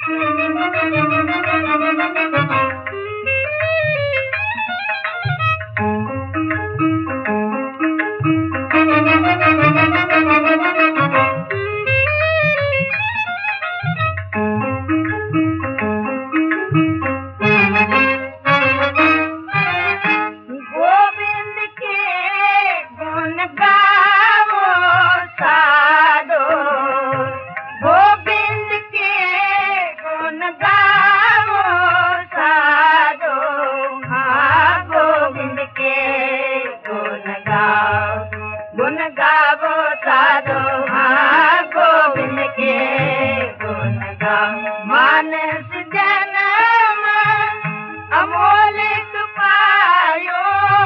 मानस जन्म अमोलिक पायो,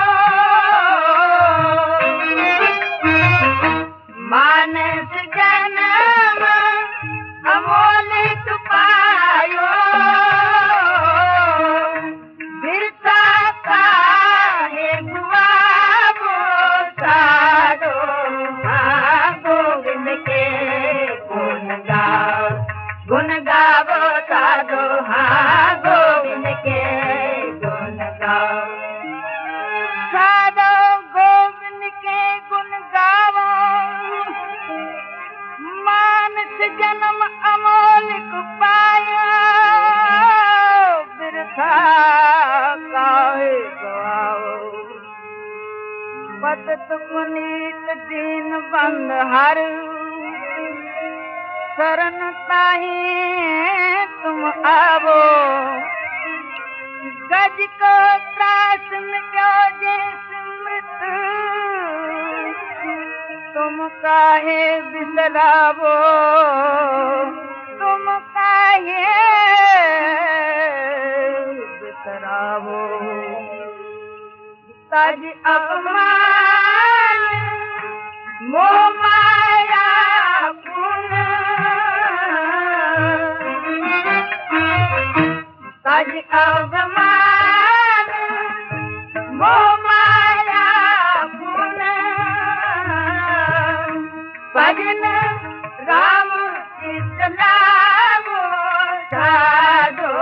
मानस जन्म अमोलिक पायो, बिरता काहे गुआबो साधो। हाँ गोविंद के गुण गावो साधो। हाँ गोविंद के गुण गाओ साधो, गोविंद के गुण गावो। मानस जन्म अमोलिक पाया, बिरथा काहे गवाओ। पतित पुनीत दीन बंद हर, शरण ताही तुम आवो। गज को त्रास मिटो जे स्मृत, तुम काहे बिसरावो। तुम काहे बिसरावो। तज अपमान मोह माया पुन, तज अपमान मोह माया पुन। भजन राम चित लावो साधो।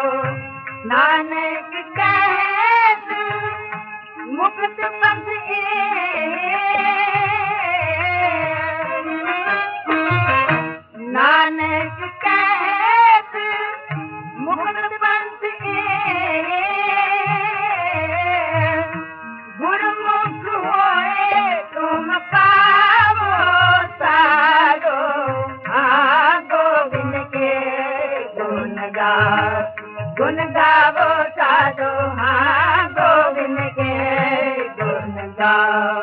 नानक कहत मुक्त पंथ नानक कहत मुक्त पंथ गुरुमुख होए तुम पावो साधो। हाँ गोविंद के गुण गावो साधो। हाँ गोविंद के गुण गाओ।